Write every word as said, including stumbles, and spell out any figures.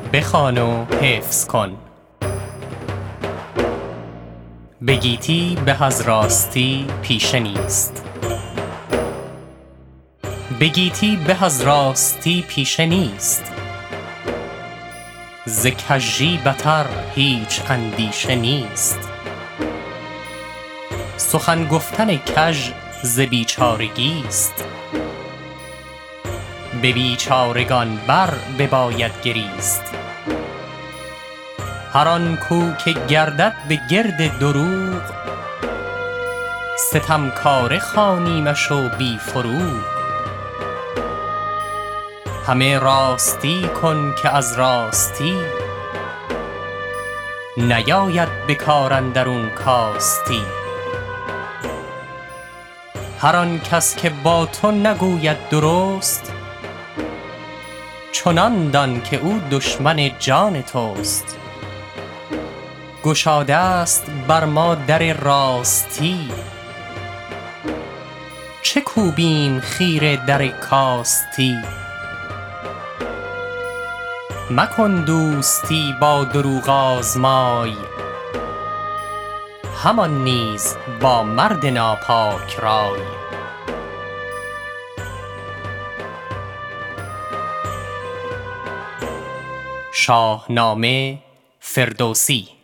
بخوان و حفظ کن. به گیتی به از راستی پیشه نیست. به گیتی به از راستی پیشه نیست. ز کژی بتر هیچ اندیشه نیست. سخن گفتن کژ ز بیچارگی است. به بیچارگان بر بباید گریست. هر آن کو که گردد به گرد دروغ، ستمکاره خوانیمش و بی فروغ. همه راستی کن که از راستی، نیاید به کار اندرون کاستی. هر آن کس که با تو نگوید درست، چنان دان که او دشمن جان توست. گشاده است بر ما در راستی، چه کوبیم خیره در کاستی. مکن دوستی با دروغ آزمای، همان نیز با مرد ناپاک رای. شاهنامه فردوسی.